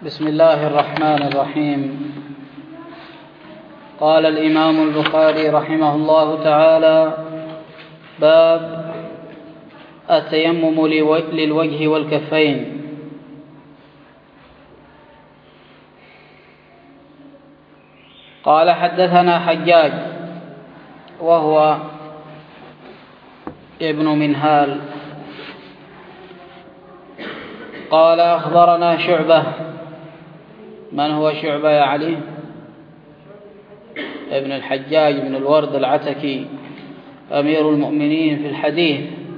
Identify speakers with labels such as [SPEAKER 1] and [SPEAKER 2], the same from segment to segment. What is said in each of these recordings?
[SPEAKER 1] بسم الله الرحمن الرحيم. قال الإمام البخاري رحمه الله تعالى: باب التيمم للوجه والكفين. قال: حدثنا حجاج وهو ابن منهال قال: أخبرنا شعبة. من هو شعبة يا علي؟ ابن الحجاج بن الورد العتكي أمير المؤمنين في الحديث.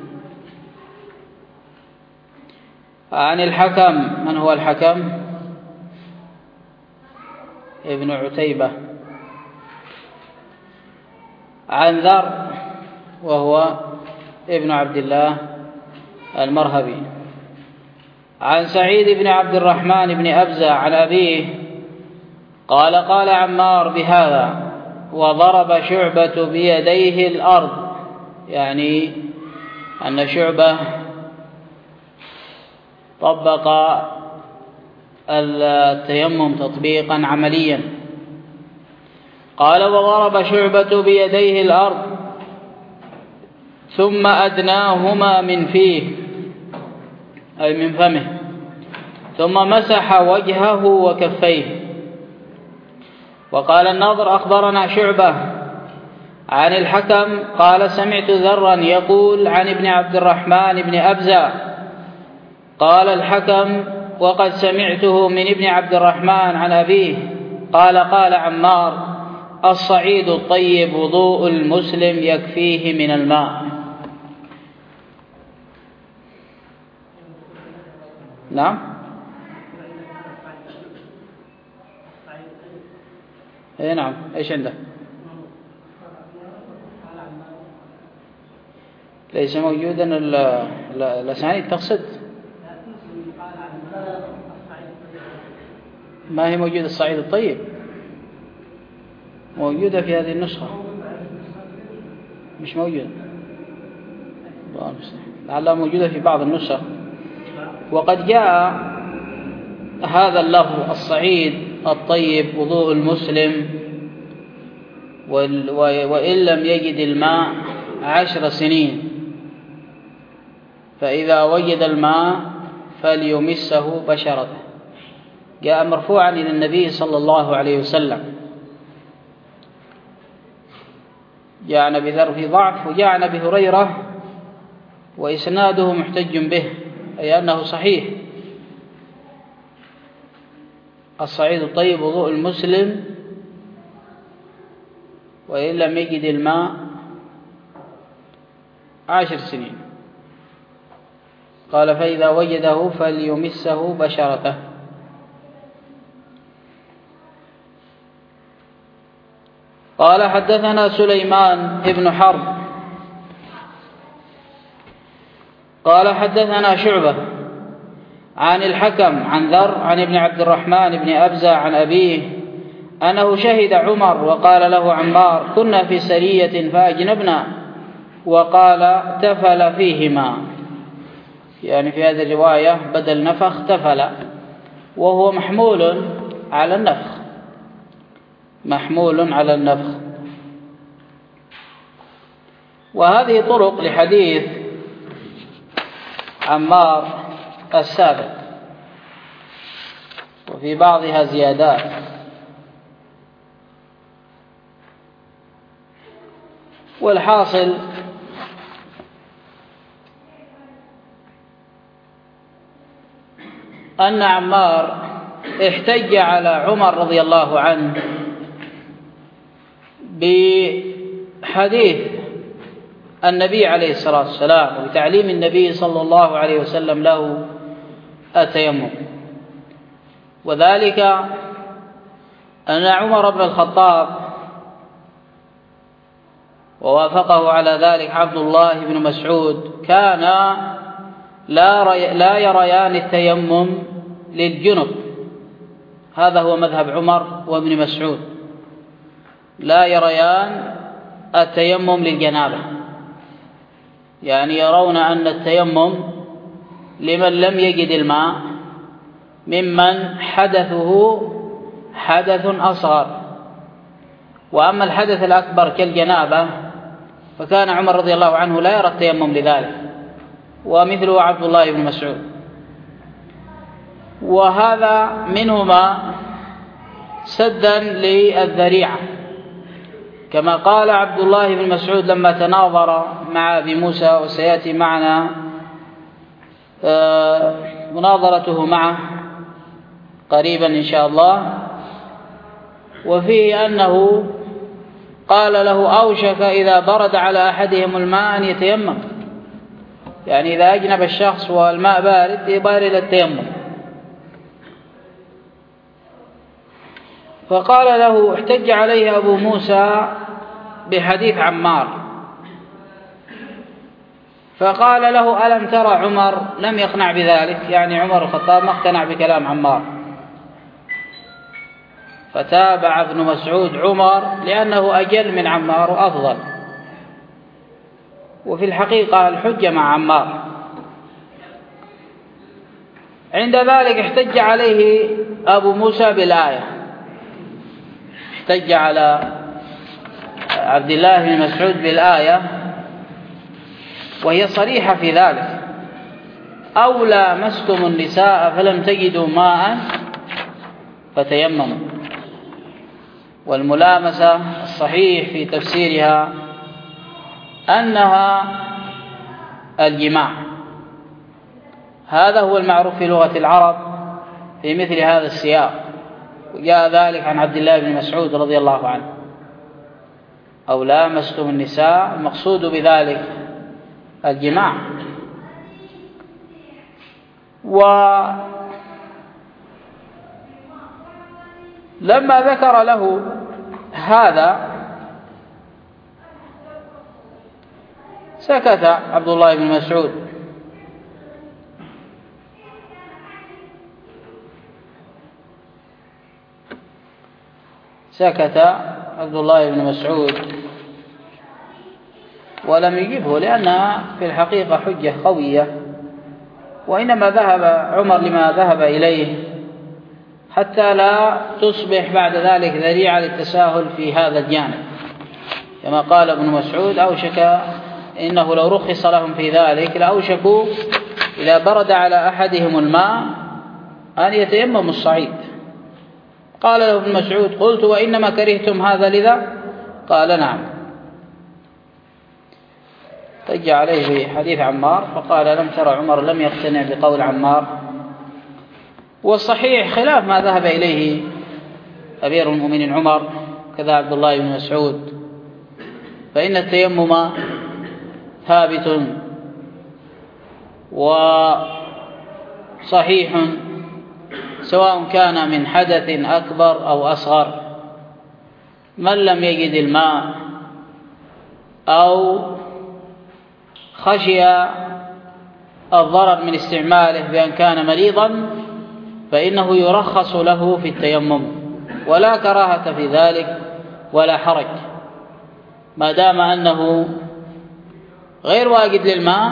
[SPEAKER 1] عن الحكم. من هو الحكم؟ ابن عتيبة. عن ذر وهو ابن عبد الله المرهبي. عن سعيد بن عبد الرحمن بن أبزة عن أبيه قال: قال عمار بهذا وضرب شعبة بيديه الأرض، يعني أن شعبة طبق التيمم تطبيقا عمليا. قال: وضرب شعبة بيديه الأرض ثم أدناهما من فيه، أي من فمه، ثم مسح وجهه وكفيه. وقال النضر: أخبرنا شعبة عن الحكم قال: سمعت ذرا يقول عن ابن عبد الرحمن بن أبزة. قال الحكم: وقد سمعته من ابن عبد الرحمن عن أبيه قال: قال عمار: الصعيد الطيب وضوء المسلم يكفيه من الماء. نعم. اي نعم. ايش عنده؟ ليس موجودا الاسانيد تقصد؟ ما هي موجودة الصعيد الطيب؟ موجودة في هذه النسخة؟ مش موجودة. لعلها موجودة في بعض النسخ. وقد جاء هذا اللفظ الصعيد الطيب وضوء المسلم وإن لم يجد الماء 10 سنين، فإذا وجد الماء فليمسه بشرته. جاء مرفوعا إلى النبي صلى الله عليه وسلم. جاء عن أبي ذر في ضعف، وجاء عن أبي هريرة وإسناده محتج به، أي أنه صحيح. الصعيد الطيب وضوء المسلم وإن لم يجد الماء 10 سنين. قال: فإذا وجده فليمسه بشرته. قال: حدثنا سليمان بن حرب قال: حدثنا شعبة عن الحكم عن ذر عن ابن عبد الرحمن بن أبزة عن أبيه أنه شهد عمر وقال له عمار: كنا في سرية فأجنبنا، وقال: تفل فيهما، يعني في هذه الرواية بدل نفخ تفل، وهو محمول على النفخ، محمول على النفخ. وهذه طرق لحديث عمار السابق، وفي بعضها زيادات. والحاصل أن عمار احتج على عمر رضي الله عنه بحديث النبي عليه الصلاة والسلام وتعليم النبي صلى الله عليه وسلم له التيمم. وذلك أن عمر بن الخطاب ووافقه على ذلك عبد الله بن مسعود كان لا يريان التيمم للجنب. هذا هو مذهب عمر وابن مسعود، لا يريان التيمم للجنابة، يعني يرون أن التيمم لمن لم يجد الماء ممن حدثه حدث أصغر. وأما الحدث الأكبر كالجنابة فكان عمر رضي الله عنه لا يرى التيمم لذلك، ومثله عبد الله بن مسعود. وهذا منهما سدا للذريعة، كما قال عبد الله بن مسعود لما تناظر مع أبي موسى، وسيأتي معنا مناظرته معه قريبا إن شاء الله، وفيه أنه قال له أوشك إذا برد على أحدهم الماء أن يتيمم، يعني إذا أجنب الشخص والماء بارد يبادر إلى التيمم. فقال له، احتج عليه أبو موسى بحديث عمار، فقال له ألم ترى عمر لم يقنع بذلك، يعني عمر الخطاب ما اقتنع بكلام عمار. فتابع ابن مسعود عمر لأنه أجل من عمار وأفضل، وفي الحقيقة الحجة مع عمار. عند ذلك احتج عليه أبو موسى بالآية، احتج على عبد الله بن مسعود بالآية، وهي صريحة في ذلك: أو لامستم النساء فلم تجدوا ماء فتيمموا. والملامسة الصحيح في تفسيرها أنها الجماع، هذا هو المعروف في لغة العرب في مثل هذا السياق، وجاء ذلك عن عبد الله بن مسعود رضي الله عنه: أو لامستم النساء، المقصود بذلك الجماع. ولما ذكر له هذا سكت عبد الله بن مسعود، سكت عبد الله بن مسعود ولم يجبه، لأنها في الحقيقة حجة قوية، وإنما ذهب عمر لما ذهب إليه حتى لا تصبح بعد ذلك ذريعة للتساهل في هذا الجانب، كما قال ابن مسعود: أوشك إنه لو رخص لهم في ذلك لأوشكوا إذا برد على أحدهم الماء أن يتيمموا الصعيد. قال له ابن مسعود: قلت وإنما كرهتم هذا لذا؟ قال: نعم. احتج عليه في حديث عمار فقال: لم ترى عمر لم يقتنع بقول عمار. والصحيح خلاف ما ذهب إليه أمير المؤمنين عمر كذا عبد الله بن مسعود، فإن التيمم ثابت وصحيح سواء كان من حدث أكبر أو أصغر. من لم يجد الماء أو خشي الضرر من استعماله بأن كان مريضا فإنه يرخص له في التيمم، ولا كراهة في ذلك ولا حرج، ما دام أنه غير واجد للماء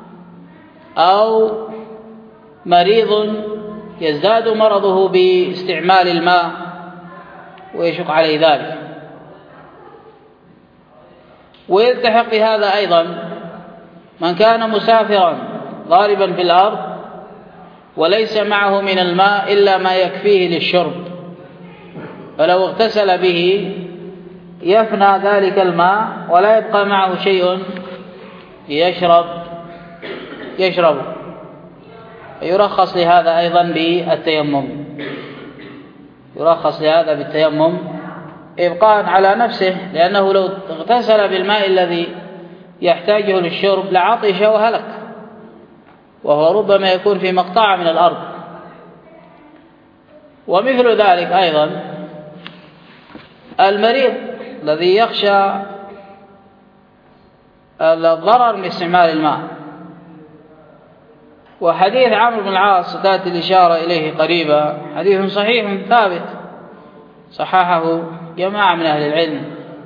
[SPEAKER 1] أو مريض يزداد مرضه باستعمال الماء ويشق عليه ذلك. ويلتحق بهذا أيضا من كان مسافرا ضاربا في الأرض وليس معه من الماء إلا ما يكفيه للشرب، فلو اغتسل به يفنى ذلك الماء ولا يبقى معه شيء يشربه، يرخص لهذا أيضا بالتيمم، يرخص لهذا بالتيمم إبقاء على نفسه، لأنه لو اغتسل بالماء الذي يحتاجه للشرب لعطش وهلك، وهو ربما يكون في مقطع من الأرض. ومثل ذلك أيضا المريض الذي يخشى الضرر من استعمال الماء. وحديث عمرو بن العاص تأتي الإشارة إليه قريبا، حديث صحيح ثابت صححه جماعة من أهل العلم،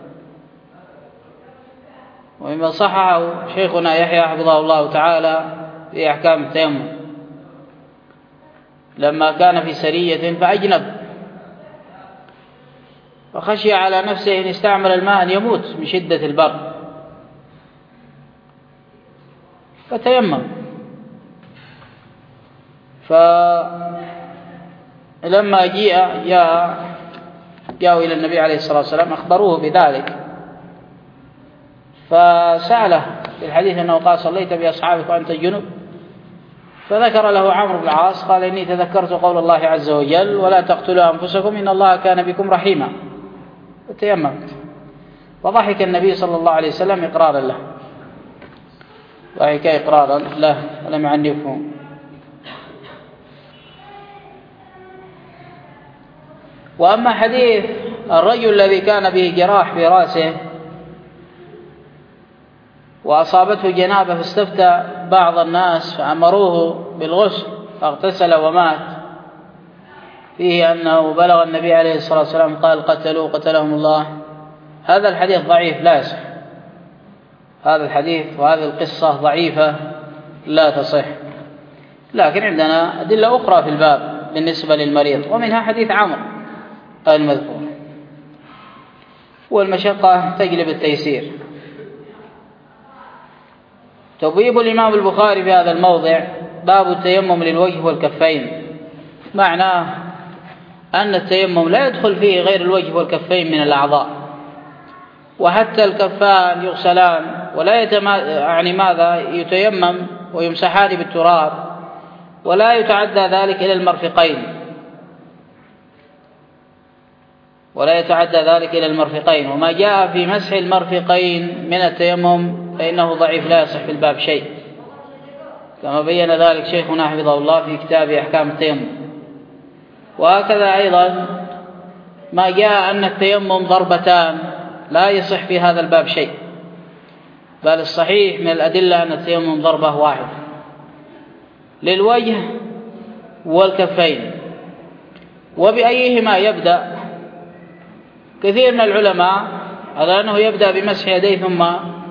[SPEAKER 1] ومما صححه شيخنا يحيى حفظه الله تعالى في أحكام التيمم. لما كان في سرية فأجنب، فخشي على نفسه إن استعمل الماء أن يموت من شدة البرد، فتيمم. فلما جاءوا إلى النبي عليه الصلاة والسلام أخبروه بذلك، فسأله في الحديث أنه قال: صليت بأصحابك وأنت جنب؟ فذكر له عمرو بن العاص قال: إني تذكرت قول الله عز وجل: ولا تقتلوا أنفسكم إن الله كان بكم رحيما، فتيممت. فضحك النبي صلى الله عليه وسلم إقرارا له، ضحك إقرارا له ولم يعنفه. وأما حديث الرجل الذي كان به جراح في رأسه وأصابته جنابة فاستفتى بعض الناس فأمروه بالغسل فاغتسل ومات، فيه أنه بلغ النبي عليه الصلاة والسلام قال: قتلوا قتلهم الله. هذا الحديث ضعيف لا يصح، هذا الحديث وهذه القصة ضعيفة لا تصح. لكن عندنا أدلة أخرى في الباب بالنسبة للمريض، ومنها حديث عمرو المذكور. والمشقة تجلب التيسير. تبويب الإمام البخاري في هذا الموضع: باب التيمم للوجه والكفين. معناه أن التيمم لا يدخل فيه غير الوجه والكفين من الأعضاء، وحتى الكفان يغسلان ولا يتيمم ويمسحان بالتراب، ولا يتعدى ذلك إلى المرفقين، وما جاء في مسح المرفقين من التيمم فإنه ضعيف لا يصح في الباب شيء، كما بين ذلك شيخنا حفظه الله في كتاب أحكام التيمم. وهكذا أيضا ما جاء أن التيمم ضربتان لا يصح في هذا الباب شيء، بل الصحيح من الأدلة أن التيمم ضربة واحدة للوجه والكفين. وبأيهما يبدأ؟ كثير من العلماء على أنه يبدأ بمسح يديه ثم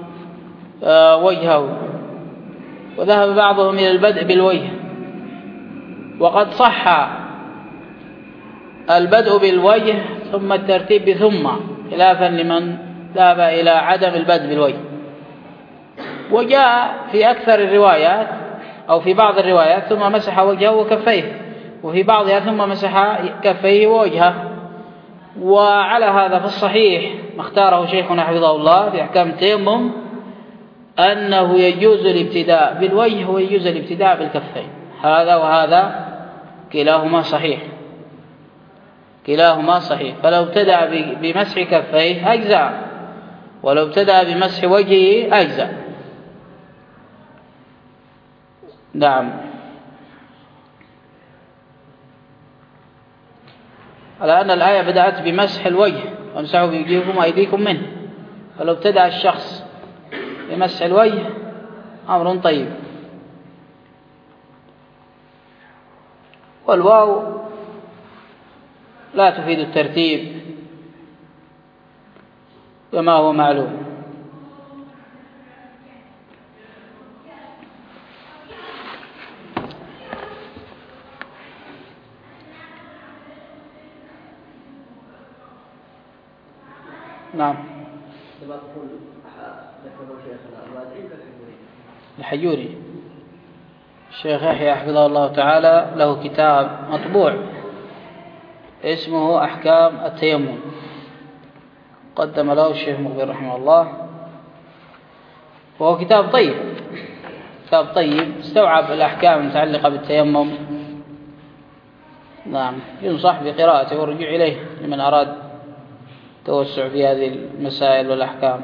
[SPEAKER 1] وجهه، وذهب بعضهم إلى البدء بالوجه، وقد صح البدء بالوجه ثم الترتيب بثم، خلافا لمن ذهب إلى عدم البدء بالوجه. وجاء في أكثر الروايات أو في بعض الروايات ثم مسح وجهه وكفيه، وفي بعضها ثم مسح كفيه ووجهه. وعلى هذا فالصحيح ما اختاره شيخنا حفظه الله في أحكام التيمم أنه يجوز الابتداء بالوجه ويجوز الابتداء بالكفين، هذا وهذا كلاهما صحيح. فلو ابتدأ بمسح كفيه أجزاء، ولو ابتدأ بمسح وجهه أجزاء. نعم. على أن الآية بدأت بمسح الوجه: وامسحوا بوجوهكم وأيديكم منه، فلو ابتدأ الشخص بمسح الوجه أمر طيب. والواو لا تفيد الترتيب كما هو معلوم. نعم. الحجوري الشيخ يحيى حفظه الله تعالى له كتاب مطبوع اسمه أحكام التيمم، قدم له الشيخ مقبل رحمه الله، وهو كتاب طيب استوعب الأحكام المتعلقة بالتيمم. نعم، ينصح بقراءته والرجوع إليه لمن أراد توسع في هذه المسائل والأحكام.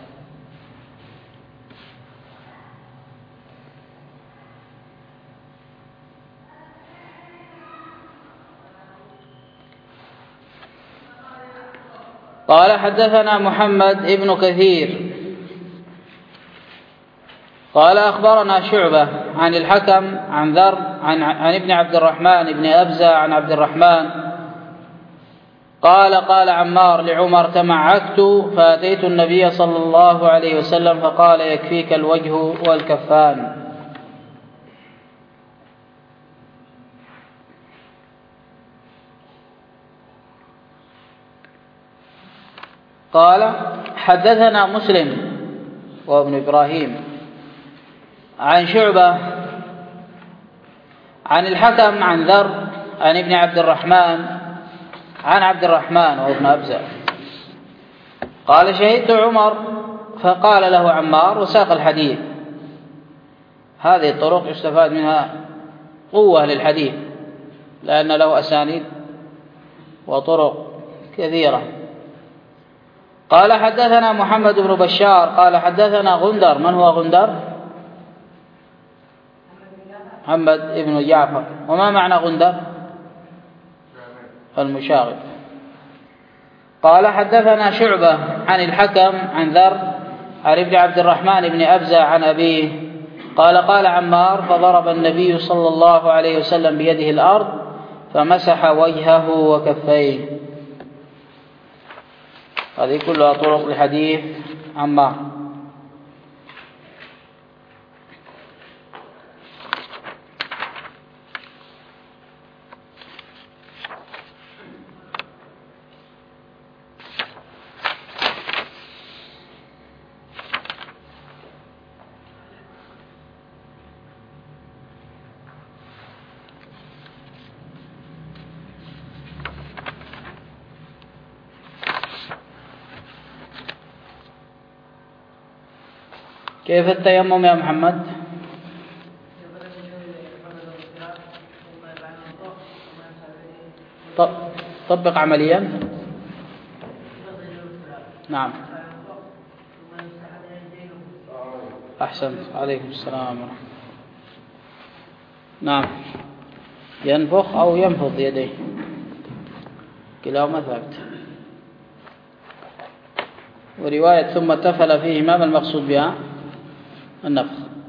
[SPEAKER 1] قال: حدثنا محمد ابن كثير قال: أخبرنا شعبة عن الحكم عن ذر عن ابن عبد الرحمن بن أبزة عن عبد الرحمن قال عمار لعمر: تمعكت فأتيت النبي صلى الله عليه وسلم فقال: يكفيك الوجه والكفان. قال حدثنا مسلم وابن إبراهيم عن شعبة عن الحكم عن ذر عن ابن عبد الرحمن عن عبد الرحمن وابن أبزة قال شهدت عمر فقال له عمار وساق الحديث. هذه الطرق يستفاد منها قوة للحديث لأن له أسانيد وطرق كثيرة. قال حدثنا محمد بن بشار قال حدثنا غندر. من هو غندر؟ محمد بن جعفر. وما معنى غندر؟ المشاغب. قال حدثنا شعبة عن الحكم عن ذر عن ابن عبد الرحمن بن أبزة عن أبيه قال قال عمار فضرب النبي صلى الله عليه وسلم بيده الأرض فمسح وجهه وكفيه. هذه كلها طرق لحديث عمار. كيف التيمم يا محمد؟ طبق عمليا. نعم أحسنت. عليكم السلام ورحمة الله. نعم ينفخ أو ينفض يديه كلاهما ثابت. ورواية ثم تفل فيه ما المقصود بها؟ النفخ.